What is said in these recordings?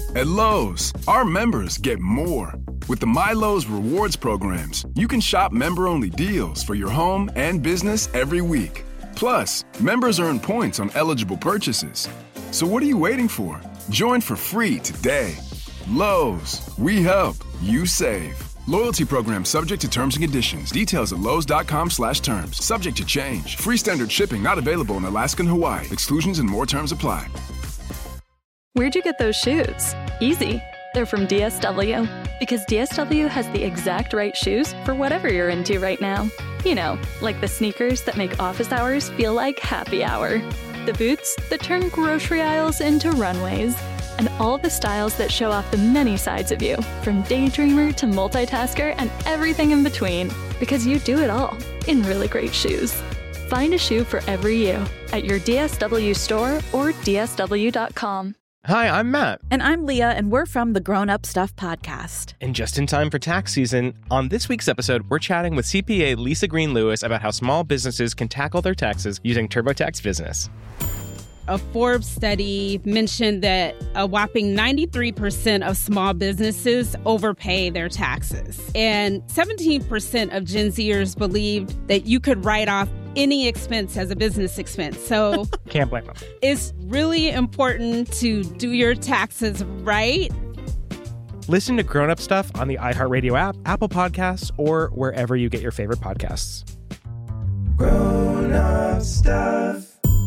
At Lowe's, our members get more. With the MyLowe's Rewards programs, you can shop member-only deals for your home and business every week. Plus, members earn points on eligible purchases. So what are you waiting for? Join for free today. Lowe's, we help, you save. Loyalty program subject to terms and conditions. Details at lowes.com/terms. Subject to change. Free standard shipping not available in Alaska and Hawaii. Exclusions and more terms apply. Where'd you get those shoes? Easy. They're from DSW. Because DSW has the exact right shoes for whatever you're into right now. You know, like the sneakers that make office hours feel like happy hour. The boots that turn grocery aisles into runways. And all the styles that show off the many sides of you, from daydreamer to multitasker and everything in between. Because you do it all in really great shoes. Find a shoe for every you at your DSW store or DSW.com. Hi, I'm Matt. And I'm Leah, and we're from the Grown Up Stuff podcast. And just in time for tax season, on this week's episode, we're chatting with CPA Lisa Green-Lewis about how small businesses can tackle their taxes using TurboTax Business. A Forbes study mentioned that a whopping 93% of small businesses overpay their taxes. And 17% of Gen Zers believed that you could write off any expense as a business expense. So can't blame them. It's really important to do your taxes right. Listen to Grown Up Stuff on the iHeartRadio app, Apple Podcasts, or wherever you get your favorite podcasts. Grown Up Stuff.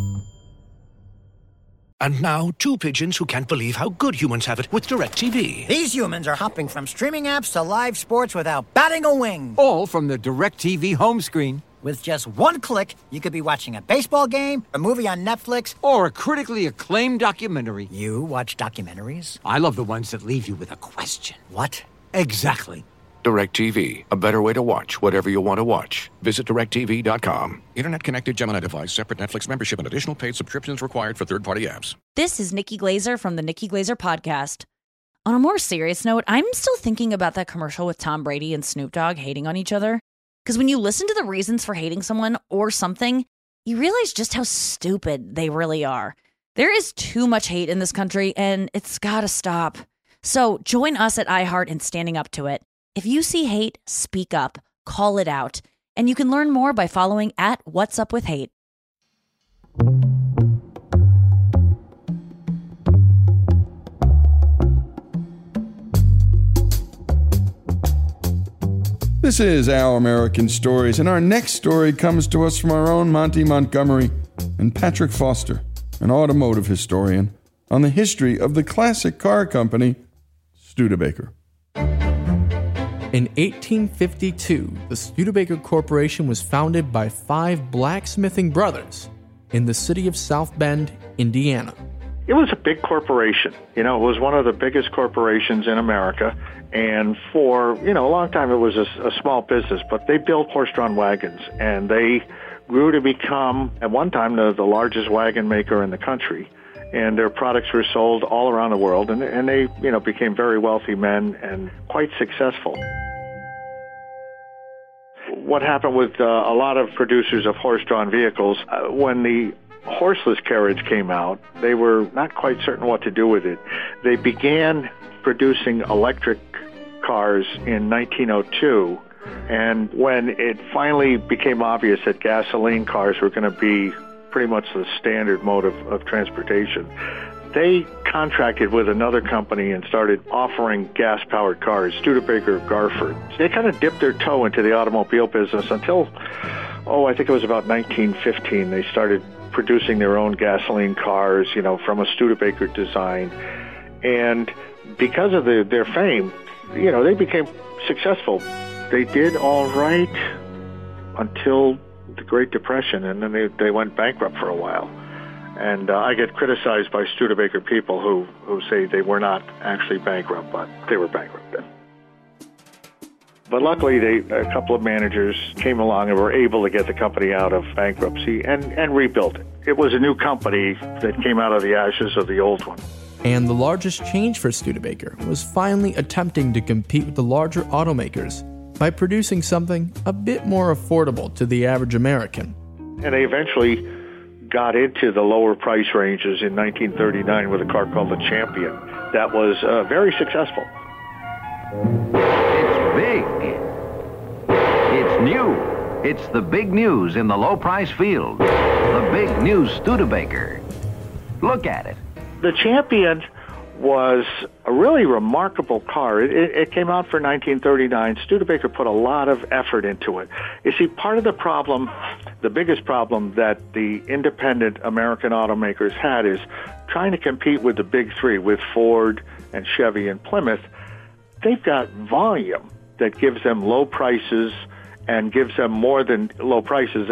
And now, two pigeons who can't believe how good humans have it with DirecTV. These humans are hopping from streaming apps to live sports without batting a wing. All from the DirecTV home screen. With just one click, you could be watching a baseball game, a movie on Netflix, or a critically acclaimed documentary. You watch documentaries? I love the ones that leave you with a question. What? Exactly. DirecTV, a better way to watch whatever you want to watch. Visit DirecTV.com. Internet-connected Gemini device, separate Netflix membership, and additional paid subscriptions required for third-party apps. This is Nikki Glazer from the Nikki Glazer Podcast. On a more serious note, I'm still thinking about that commercial with Tom Brady and Snoop Dogg hating on each other. Because when you listen to the reasons for hating someone or something, you realize just how stupid they really are. There is too much hate in this country, and it's gotta stop. So join us at iHeart in standing up to it. If you see hate, speak up, call it out, and you can learn more by following at What's Up With Hate. This is Our American Stories, and our next story comes to us from our own Monty Montgomery and Patrick Foster, an automotive historian, on the history of the classic car company, Studebaker. In 1852, the Studebaker Corporation was founded by 5 blacksmithing brothers in the city of South Bend, Indiana. It was a big corporation. It was one of the biggest corporations in America. And for, a long time it was a small business, but they built horse-drawn wagons, and they grew to become, at one time, the largest wagon maker in the country. And their products were sold all around the world, and they, became very wealthy men and quite successful. What happened with a lot of producers of horse-drawn vehicles, when the horseless carriage came out, they were not quite certain what to do with it. They began producing electric cars in 1902, and when it finally became obvious that gasoline cars were going to be pretty much the standard mode of transportation, they contracted with another company and started offering gas-powered cars, Studebaker Garford. They kind of dipped their toe into the automobile business until, I think it was about 1915. They started producing their own gasoline cars, from a Studebaker design. And because of their fame, they became successful. They did all right until the Great Depression, and then they went bankrupt for a while. And I get criticized by Studebaker people who say they were not actually bankrupt, but they were bankrupt then. But luckily, a couple of managers came along and were able to get the company out of bankruptcy and rebuilt it. It was a new company that came out of the ashes of the old one. And the largest change for Studebaker was finally attempting to compete with the larger automakers by producing something a bit more affordable to the average American. And they eventually got into the lower price ranges in 1939 with a car called the Champion. that was very successful. It's big. It's new. It's the big news in the low-price field. The big new Studebaker. Look at it. The Champion was a really remarkable car. It came out for 1939. Studebaker put a lot of effort into it. You see, part of the problem, the biggest problem that the independent American automakers had is trying to compete with the big three, with Ford and Chevy and Plymouth. They've got volume that gives them low prices and gives them more than low prices,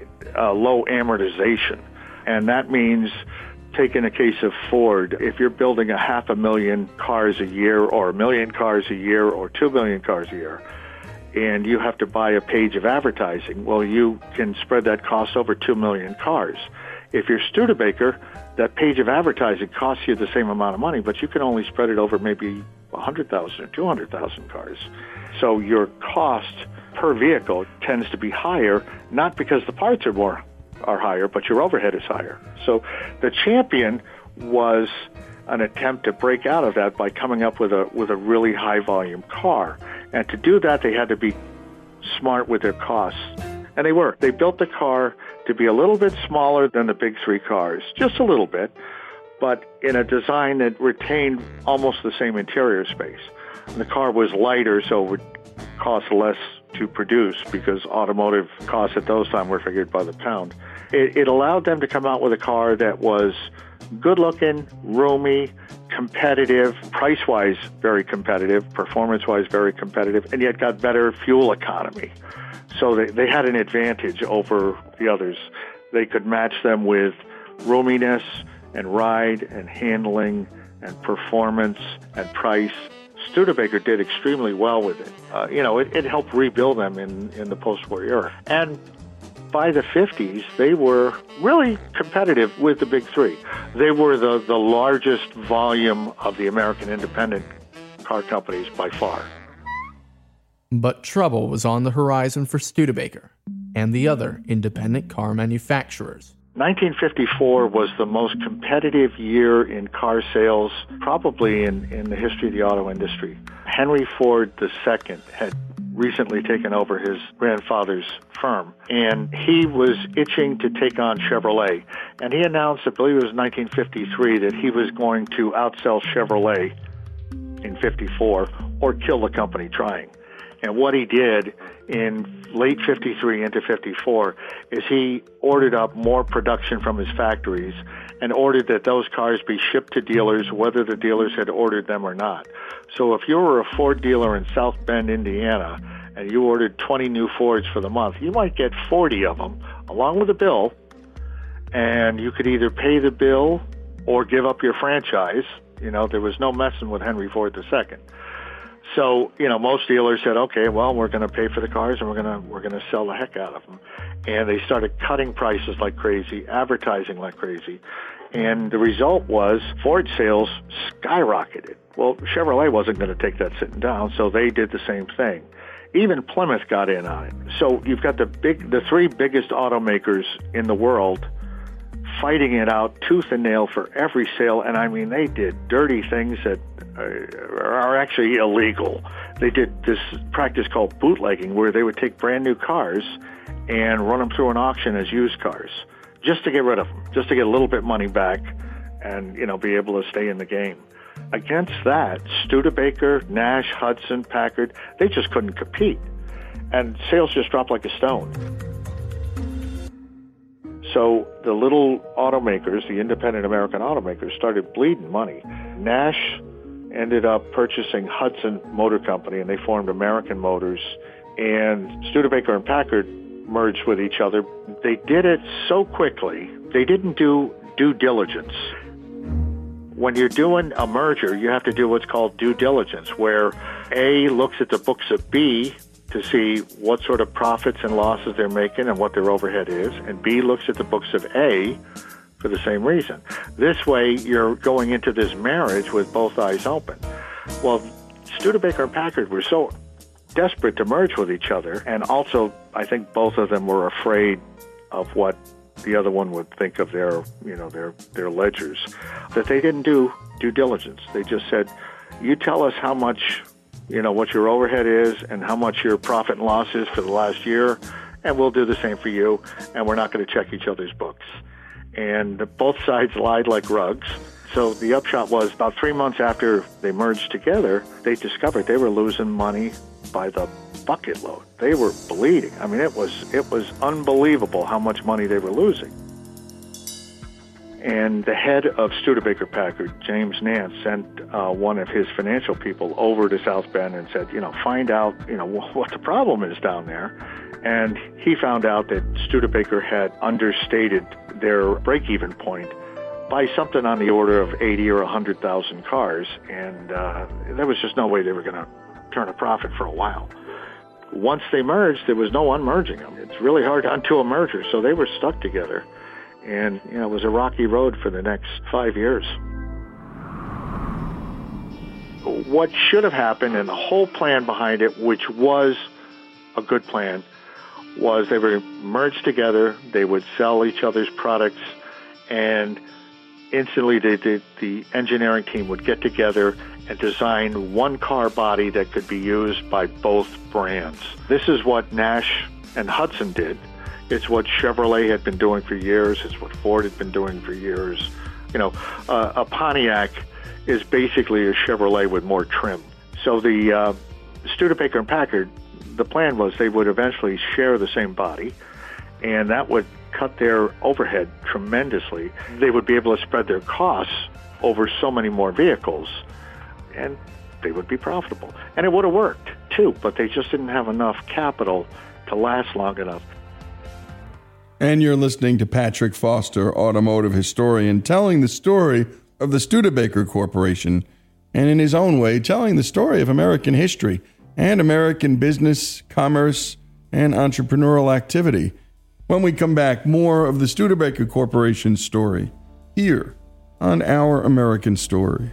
low amortization. And that means, take in a case of Ford, if you're building 500,000 cars a year or 1 million cars a year or 2 million cars a year, and you have to buy a page of advertising, well, you can spread that cost over 2 million cars. If you're Studebaker, that page of advertising costs you the same amount of money, but you can only spread it over maybe 100,000 or 200,000 cars. So your cost per vehicle tends to be higher, not because the parts are higher, but your overhead is higher. So the Champion was an attempt to break out of that by coming up with a really high volume car. And to do that, they had to be smart with their costs. And they were. They built the car to be a little bit smaller than the big three cars, just a little bit, but in a design that retained almost the same interior space. And the car was lighter, so it would cost less to produce because automotive costs at those times were figured by the pound. It allowed them to come out with a car that was good-looking, roomy, competitive, price-wise very competitive, performance-wise very competitive, and yet got better fuel economy. So they had an advantage over the others. They could match them with roominess and ride and handling and performance and price. Studebaker did extremely well with it. It helped rebuild them in the post-war era. And by the 50s, they were really competitive with the big three. They were the largest volume of the American independent car companies by far. But trouble was on the horizon for Studebaker and the other independent car manufacturers. 1954 was the most competitive year in car sales, probably in the history of the auto industry. Henry Ford II had recently taken over his grandfather's firm, and he was itching to take on Chevrolet. And he announced, I believe it was 1953, that he was going to outsell Chevrolet in 54 or kill the company trying. And what he did in late 53 into 54 is he ordered up more production from his factories and ordered that those cars be shipped to dealers, whether the dealers had ordered them or not. So if you were a Ford dealer in South Bend, Indiana, and you ordered 20 new Fords for the month, you might get 40 of them, along with a bill, and you could either pay the bill or give up your franchise. There was no messing with Henry Ford II. So, most dealers said, okay, well, we're going to pay for the cars and we're going to sell the heck out of them. And they started cutting prices like crazy, advertising like crazy. And the result was Ford sales skyrocketed. Well, Chevrolet wasn't going to take that sitting down, so they did the same thing. Even Plymouth got in on it. So you've got the three biggest automakers in the world fighting it out tooth and nail for every sale. And I mean, they did dirty things that are actually illegal. They did this practice called bootlegging, where they would take brand new cars and run them through an auction as used cars, just to get rid of them, just to get a little bit money back and, be able to stay in the game. Against that, Studebaker, Nash, Hudson, Packard, they just couldn't compete. And sales just dropped like a stone. So the little automakers, the independent American automakers, started bleeding money. Nash ended up purchasing Hudson Motor Company, and they formed American Motors. And Studebaker and Packard merged with each other. They did it so quickly, they didn't do due diligence. When you're doing a merger, you have to do what's called due diligence, where A looks at the books of B to see what sort of profits and losses they're making and what their overhead is, and B looks at the books of A for the same reason. This way, you're going into this marriage with both eyes open. Well, Studebaker and Packard were so desperate to merge with each other, and also I think both of them were afraid of what the other one would think of their ledgers, that they didn't do due diligence. They just said, you tell us how much, what your overhead is and how much your profit and loss is for the last year, and we'll do the same for you, and we're not going to check each other's books. And both sides lied like rugs. So the upshot was about 3 months after they merged together, they discovered they were losing money by the bucket load. They were bleeding. I mean, it was unbelievable how much money they were losing. And the head of Studebaker Packard, James Nance, sent one of his financial people over to South Bend and said, find out, what the problem is down there. And he found out that Studebaker had understated their break-even point by something on the order of 80 or 100,000 cars. And there was just no way they were going to turn a profit for a while. Once they merged, there was no unmerging them. It's really hard to undo a merger, so they were stuck together. And, it was a rocky road for the next 5 years. What should have happened, and the whole plan behind it, which was a good plan, was they were merged together, they would sell each other's products, and instantly the engineering team would get together and design one car body that could be used by both brands. This is what Nash and Hudson did. It's what Chevrolet had been doing for years. It's what Ford had been doing for years. A Pontiac is basically a Chevrolet with more trim. So the Studebaker and Packard, the plan was they would eventually share the same body, and that would cut their overhead tremendously. They would be able to spread their costs over so many more vehicles, and they would be profitable. And it would have worked, too, but they just didn't have enough capital to last long enough. And you're listening to Patrick Foster, automotive historian, telling the story of the Studebaker Corporation, and in his own way, telling the story of American history and American business, commerce, and entrepreneurial activity. When we come back, more of the Studebaker Corporation story here on Our American Stories.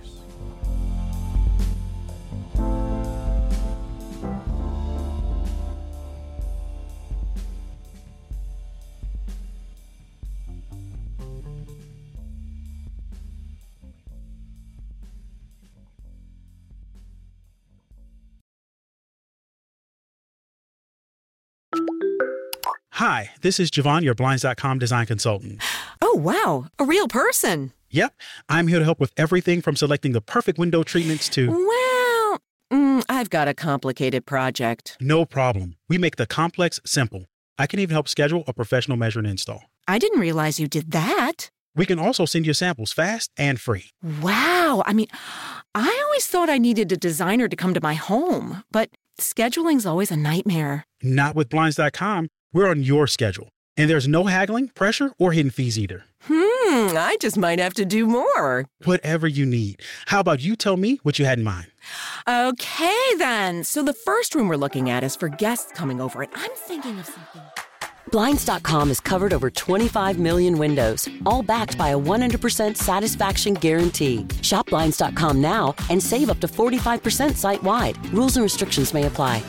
Hi, this is Javon, your Blinds.com design consultant. Oh, wow. A real person. Yep. I'm here to help with everything from selecting the perfect window treatments to... Well, I've got a complicated project. No problem. We make the complex simple. I can even help schedule a professional measure and install. I didn't realize you did that. We can also send you samples fast and free. Wow. I always thought I needed a designer to come to my home, but scheduling's always a nightmare. Not with Blinds.com. We're on your schedule, and there's no haggling, pressure, or hidden fees either. I just might have to do more. Whatever you need. How about you tell me what you had in mind? Okay, then. So the first room we're looking at is for guests coming over, and I'm thinking of something. Blinds.com has covered over 25 million windows, all backed by a 100% satisfaction guarantee. Shop Blinds.com now and save up to 45% site-wide. Rules and restrictions may apply.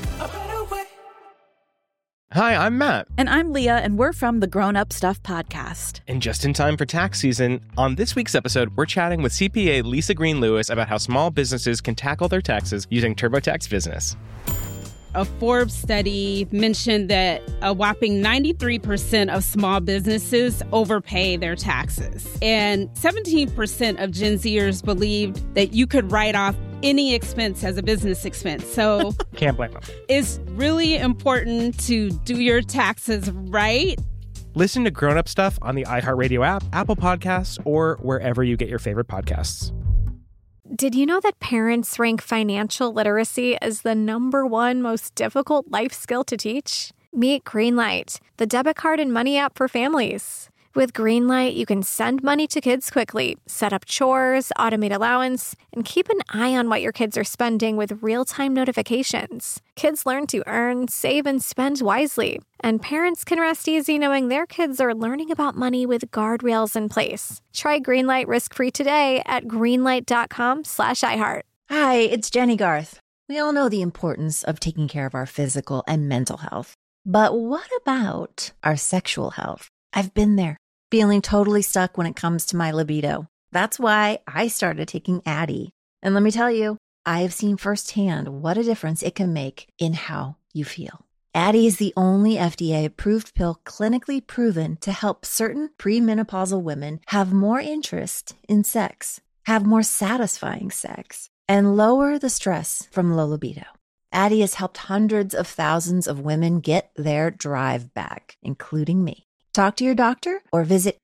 Hi, I'm Matt. And I'm Leah, and we're from the Grown Up Stuff podcast. And just in time for tax season, on this week's episode, we're chatting with CPA Lisa Green Lewis about how small businesses can tackle their taxes using TurboTax Business. A Forbes study mentioned that a whopping 93% of small businesses overpay their taxes. And 17% of Gen Zers believed that you could write off any expense as a business expense. So can't blame them. It's really important to do your taxes right. Listen to Grown Up Stuff on the iHeartRadio app, Apple Podcasts, or wherever you get your favorite podcasts. Did you know that parents rank financial literacy as the #1 most difficult life skill to teach? Meet Greenlight, the debit card and money app for families. With Greenlight, you can send money to kids quickly, set up chores, automate allowance, and keep an eye on what your kids are spending with real-time notifications. Kids learn to earn, save, and spend wisely. And parents can rest easy knowing their kids are learning about money with guardrails in place. Try Greenlight risk-free today at greenlight.com/iHeart. Hi, it's Jenny Garth. We all know the importance of taking care of our physical and mental health. But what about our sexual health? I've been there. feeling totally stuck when it comes to my libido. That's why I started taking Addyi. And let me tell you, I have seen firsthand what a difference it can make in how you feel. Addyi is the only FDA-approved pill clinically proven to help certain premenopausal women have more interest in sex, have more satisfying sex, and lower the stress from low libido. Addyi has helped hundreds of thousands of women get their drive back, including me. Talk to your doctor or visit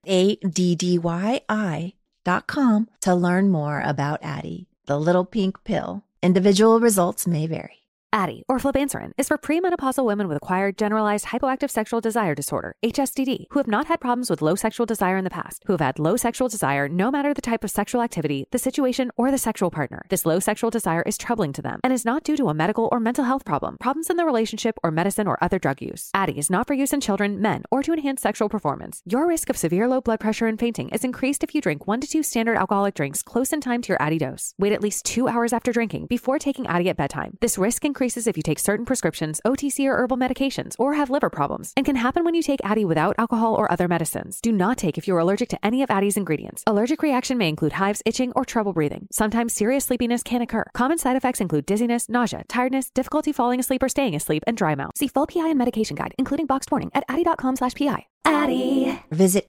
ADDYI.com to learn more about Addyi, the little pink pill. Individual results may vary. Addyi, or flibanserin, is for premenopausal women with acquired generalized hypoactive sexual desire disorder, HSDD, who have not had problems with low sexual desire in the past, who have had low sexual desire no matter the type of sexual activity, the situation, or the sexual partner. This low sexual desire is troubling to them and is not due to a medical or mental health problem, problems in the relationship, or medicine or other drug use. Addyi is not for use in children, men, or to enhance sexual performance. Your risk of severe low blood pressure and fainting is increased if you drink 1 to 2 standard alcoholic drinks close in time to your Addyi dose. Wait at least 2 hours after drinking before taking Addyi at bedtime. This risk increases if you take certain prescriptions, OTC or herbal medications, or have liver problems, and can happen when you take Addyi without alcohol or other medicines. Do not take if you are allergic to any of Addyi's ingredients. Allergic reaction may include hives, itching, or trouble breathing. Sometimes serious sleepiness can occur. Common side effects include dizziness, nausea, tiredness, difficulty falling asleep or staying asleep, and dry mouth. See full PI and medication guide, including boxed warning, at addyi.com/PI. Addyi. Visit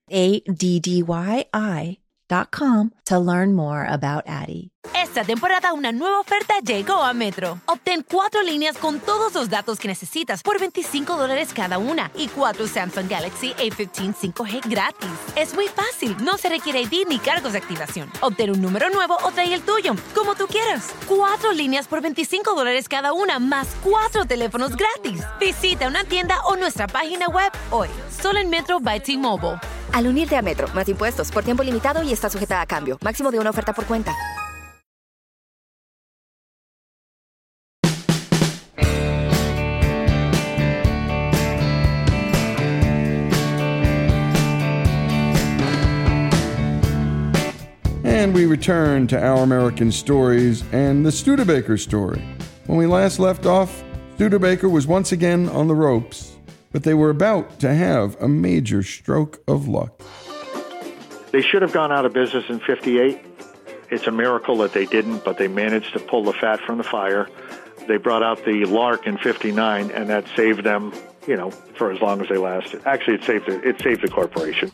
ADDYI.com to learn more about Addyi. Esta temporada una nueva oferta llegó a Metro. Obtén 4 líneas con todos los datos que necesitas por $25 cada una y 4 Samsung Galaxy A15 5G gratis. Es muy fácil, no se requiere ID ni cargos de activación. Obtén un número nuevo o trae el tuyo, como tú quieras. 4 líneas por $25 cada una, más 4 teléfonos gratis. Visita una tienda o nuestra página web hoy. Solo en Metro by T-Mobile. Al unirte a Metro, más impuestos por tiempo limitado y está sujeta a cambio. Máximo de una oferta por cuenta. And we return to Our American Stories and the Studebaker story. When we last left off, Studebaker was once again on the ropes, but they were about to have a major stroke of luck. They should have gone out of business in 58. It's a miracle that they didn't, but they managed to pull the fat from the fire. They brought out the Lark in 59, and that saved them, for as long as they lasted. Actually, it saved the corporation.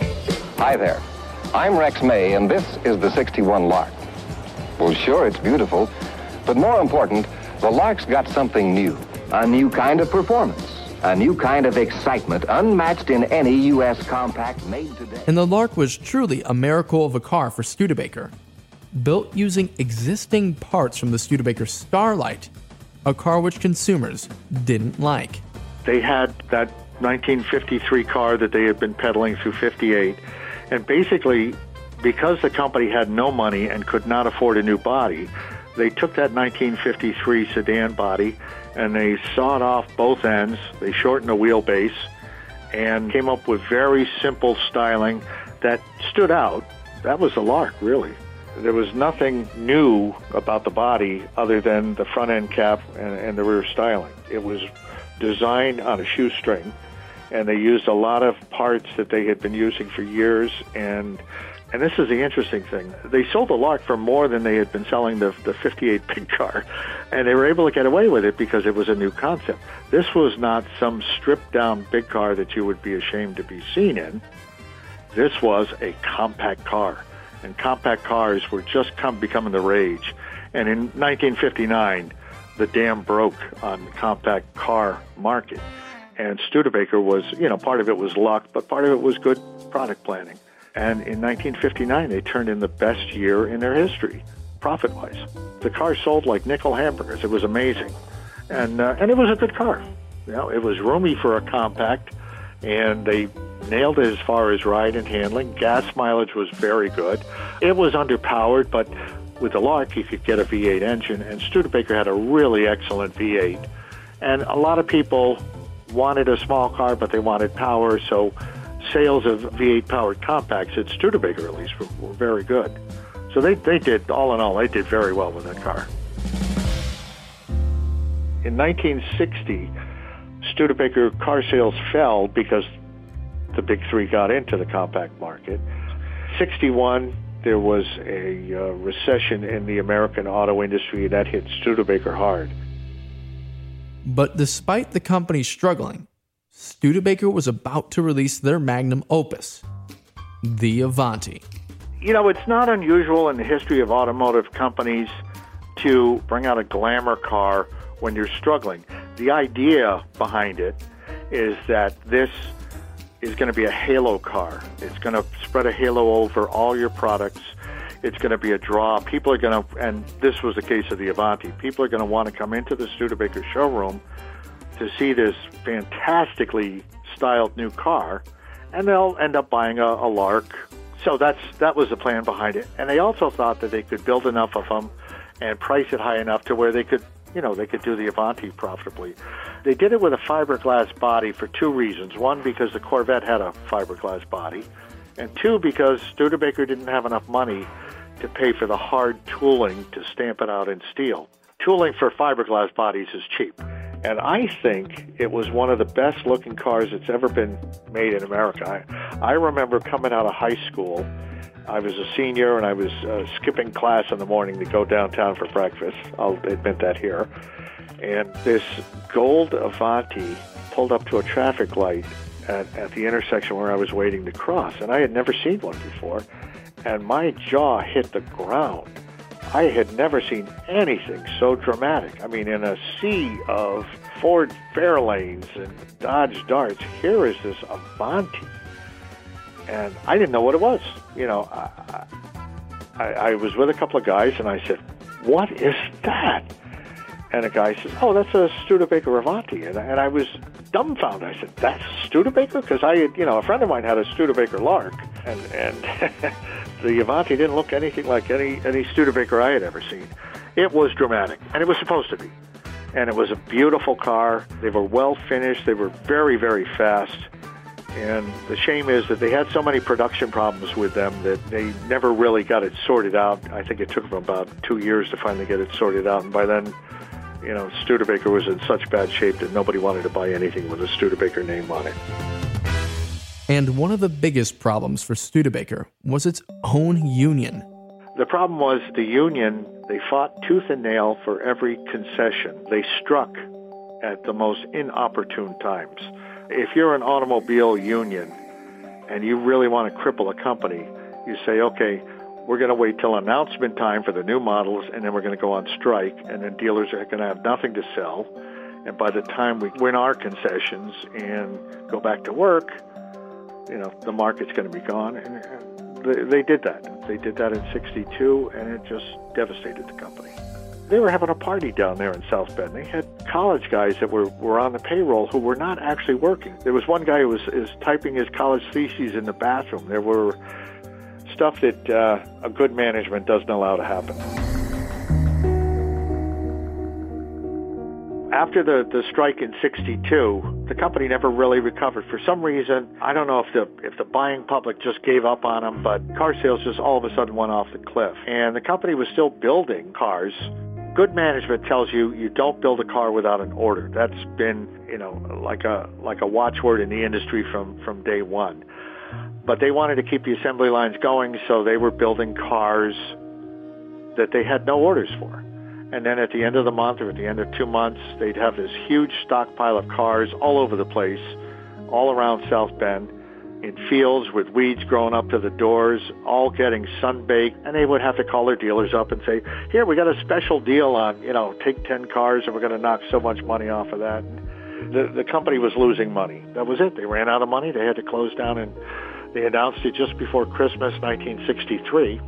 Hi there. I'm Rex May, and this is the 61 Lark. Well, sure, it's beautiful, but more important, the Lark's got something new. A new kind of performance. A new kind of excitement unmatched in any U.S. compact made today. And the Lark was truly a miracle of a car for Studebaker. Built using existing parts from the Studebaker Starlight, a car which consumers didn't like. They had that 1953 car that they had been peddling through 58, and basically, because the company had no money and could not afford a new body, they took that 1953 sedan body and they sawed off both ends, they shortened the wheelbase, and came up with very simple styling that stood out. That was the Lark, really. There was nothing new about the body other than the front end cap and the rear styling. It was designed on a shoestring, and they used a lot of parts that they had been using for years, and this is the interesting thing. They sold the Lark for more than they had been selling the 58 big car, and they were able to get away with it because it was a new concept. This was not some stripped-down big car that you would be ashamed to be seen in. This was a compact car, and compact cars were just becoming the rage. And in 1959, the dam broke on the compact car market. And Studebaker was, part of it was luck, but part of it was good product planning. And in 1959, they turned in the best year in their history, profit-wise. The car sold like nickel hamburgers. It was amazing. And it was a good car. It was roomy for a compact, and they nailed it as far as ride and handling. Gas mileage was very good. It was underpowered, but with the Lark, you could get a V8 engine, and Studebaker had a really excellent V8. And a lot of people wanted a small car, but they wanted power, so sales of V8-powered compacts at Studebaker, at least, were very good. So they did, all in all, they did very well with that car. In 1960, Studebaker car sales fell because the big three got into the compact market. 61, there was a recession in the American auto industry that hit Studebaker hard. But despite the company struggling, Studebaker was about to release their magnum opus, the Avanti. You know, it's not unusual in the history of automotive companies to bring out a glamour car when you're struggling. The idea behind it is that this is going to be a halo car. It's going to spread a halo over all your products. It's going to be a draw. People are going to, and this was the case of the Avanti, people are going to want to come into the Studebaker showroom to see this fantastically styled new car, and they'll end up buying a Lark. So that was the plan behind it. And they also thought that they could build enough of them and price it high enough to where they could do the Avanti profitably. They did it with a fiberglass body for two reasons. One, because the Corvette had a fiberglass body, and two, because Studebaker didn't have enough money to pay for the hard tooling to stamp it out in steel. Tooling for fiberglass bodies is cheap. And I think it was one of the best looking cars that's ever been made in America. I remember coming out of high school. I was a senior, and I was skipping class in the morning to go downtown for breakfast. I'll admit that here. And this gold Avanti pulled up to a traffic light at the intersection where I was waiting to cross. And I had never seen one before. And my jaw hit the ground. I had never seen anything so dramatic. I mean, in a sea of Ford Fairlanes and Dodge Darts, here is this Avanti. And I didn't know what it was. You know, I was with a couple of guys, and I said, "What is that?" And a guy says, "Oh, that's a Studebaker Avanti." And I was dumbfounded. I said, "That's Studebaker?" Because I had, a friend of mine had a Studebaker Lark, and the Avanti didn't look anything like any Studebaker I had ever seen. It was dramatic, and it was supposed to be. And it was a beautiful car. They were well finished. They were very, very fast. And the shame is that they had so many production problems with them that they never really got it sorted out. I think it took them about 2 years to finally get it sorted out. And by then, Studebaker was in such bad shape that nobody wanted to buy anything with a Studebaker name on it. And one of the biggest problems for Studebaker was its own union. The problem was the union, they fought tooth and nail for every concession. They struck at the most inopportune times. If you're an automobile union and you really want to cripple a company, you say, okay, we're going to wait till announcement time for the new models, and then we're going to go on strike, and then dealers are going to have nothing to sell. And by the time we win our concessions and go back to work, the market's going to be gone. And they did that. They did that in 62, and it just devastated the company. They were having a party down there in South Bend. They had college guys that were on the payroll who were not actually working. There was one guy who was typing his college theses in the bathroom. There were stuff that a good management doesn't allow to happen. After the strike in 62, the company never really recovered. For some reason, I don't know if the buying public just gave up on them, but car sales just all of a sudden went off the cliff. And the company was still building cars. Good management tells you don't build a car without an order. That's been, like a watchword in the industry from day one. But they wanted to keep the assembly lines going, so they were building cars that they had no orders for. And then at the end of the month or at the end of 2 months, they'd have this huge stockpile of cars all over the place, all around South Bend, in fields with weeds growing up to the doors, all getting sun-baked. And they would have to call their dealers up and say, here, we got a special deal on, take 10 cars and we're going to knock so much money off of that. The company was losing money. That was it. They ran out of money. They had to close down, and they announced it just before Christmas 1963.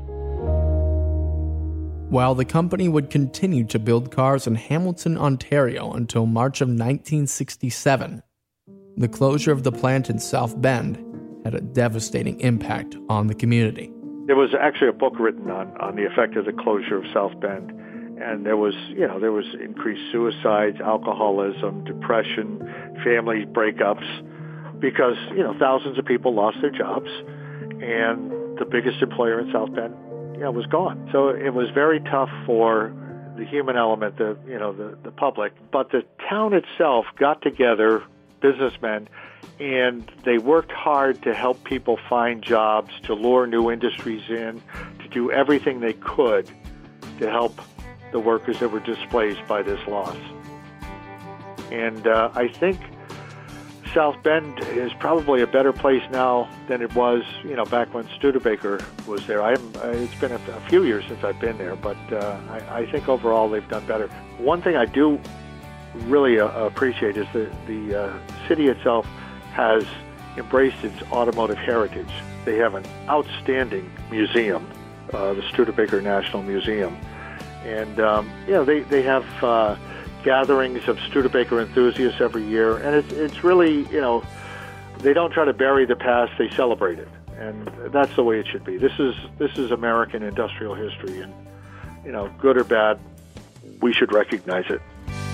While the company would continue to build cars in Hamilton, Ontario until March of 1967, the closure of the plant in South Bend had a devastating impact on the community. There was actually a book written on the effect of the closure of South Bend, and there was increased suicides, alcoholism, depression, family breakups, because thousands of people lost their jobs, and the biggest employer in South Bend was gone. So it was very tough for the human element, the public. But the town itself got together businessmen, and they worked hard to help people find jobs, to lure new industries in, to do everything they could to help the workers that were displaced by this loss. And I think South Bend is probably a better place now than it was, back when Studebaker was there. It's been a few years since I've been there, but I think overall they've done better. One thing I do really appreciate is that the city itself has embraced its automotive heritage. They have an outstanding museum, the Studebaker National Museum, and they have gatherings of Studebaker enthusiasts every year, and it's really, they don't try to bury the past, they celebrate it, and that's the way it should be. This is American industrial history, and good or bad, we should recognize it.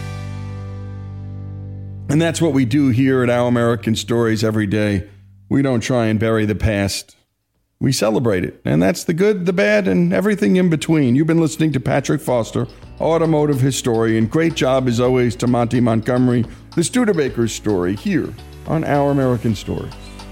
And that's what we do here at Our American Stories every day. We don't try and bury the past. We celebrate it. And that's the good, the bad, and everything in between. You've been listening to Patrick Foster, automotive historian. Great job, as always, to Monty Montgomery, the Studebaker story, here on Our American Stories.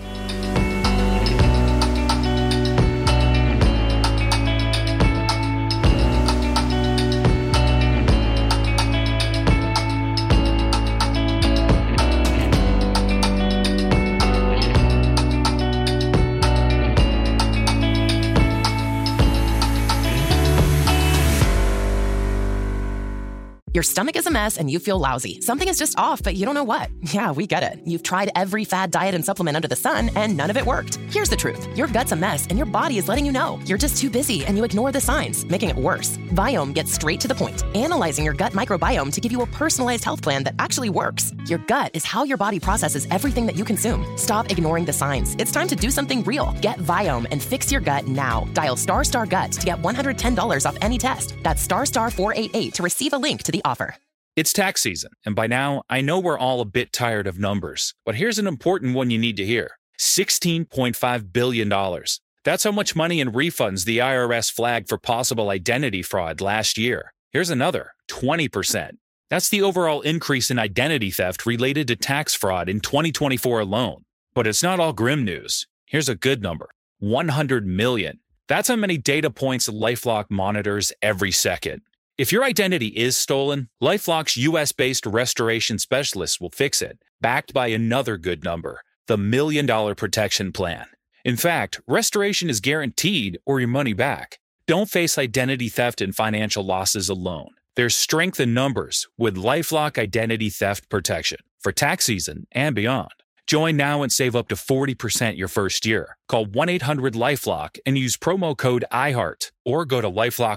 Your stomach is a mess and you feel lousy. Something is just off, but you don't know what. Yeah, we get it. You've tried every fad diet and supplement under the sun, and none of it worked. Here's the truth. Your gut's a mess, and your body is letting you know. You're just too busy, and you ignore the signs, making it worse. Viome gets straight to the point, analyzing your gut microbiome to give you a personalized health plan that actually works. Your gut is how your body processes everything that you consume. Stop ignoring the signs. It's time to do something real. Get Viome and fix your gut now. Dial **gut to get $110 off any test. That's *488 to receive a link to the offer. It's tax season, and by now, I know we're all a bit tired of numbers. But here's an important one you need to hear. $16.5 billion. That's how much money in refunds the IRS flagged for possible identity fraud last year. Here's another, 20%. That's the overall increase in identity theft related to tax fraud in 2024 alone. But it's not all grim news. Here's a good number, 100 million. That's how many data points LifeLock monitors every second. If your identity is stolen, LifeLock's US-based restoration specialists will fix it, backed by another good number, the $1 Million Protection Plan. In fact, restoration is guaranteed or your money back. Don't face identity theft and financial losses alone. There's strength in numbers with LifeLock Identity Theft Protection for tax season and beyond. Join now and save up to 40% your first year. Call 1-800-LifeLock and use promo code IHEART or go to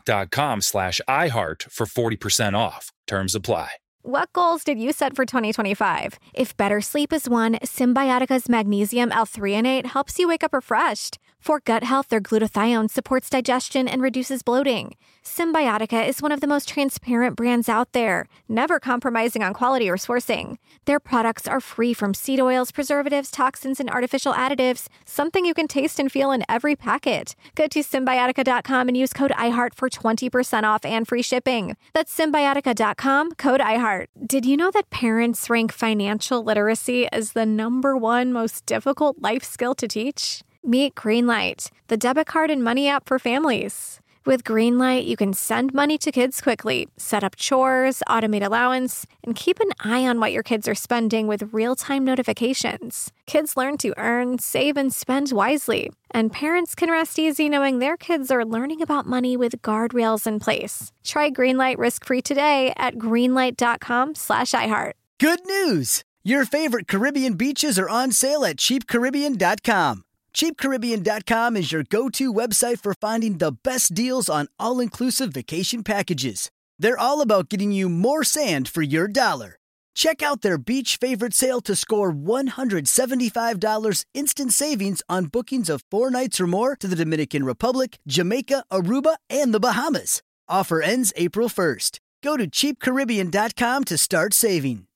LifeLock.com/iHeart for 40% off. Terms apply. What goals did you set for 2025? If better sleep is one, Symbiotica's magnesium L-threonate helps you wake up refreshed. For gut health, their glutathione supports digestion and reduces bloating. Symbiotica is one of the most transparent brands out there, never compromising on quality or sourcing. Their products are free from seed oils, preservatives, toxins, and artificial additives, something you can taste and feel in every packet. Go to Symbiotica.com and use code IHEART for 20% off and free shipping. That's Symbiotica.com, code IHEART. Did you know that parents rank financial literacy as the #1 most difficult life skill to teach? Meet Greenlight, the debit card and money app for families. With Greenlight, you can send money to kids quickly, set up chores, automate allowance, and keep an eye on what your kids are spending with real-time notifications. Kids learn to earn, save, and spend wisely. And parents can rest easy knowing their kids are learning about money with guardrails in place. Try Greenlight risk-free today at greenlight.com/iHeart. Good news! Your favorite Caribbean beaches are on sale at cheapcaribbean.com. CheapCaribbean.com is your go-to website for finding the best deals on all-inclusive vacation packages. They're all about getting you more sand for your dollar. Check out their beach favorite sale to score $175 instant savings on bookings of 4 nights or more to the Dominican Republic, Jamaica, Aruba, and the Bahamas. Offer ends April 1st. Go to CheapCaribbean.com to start saving.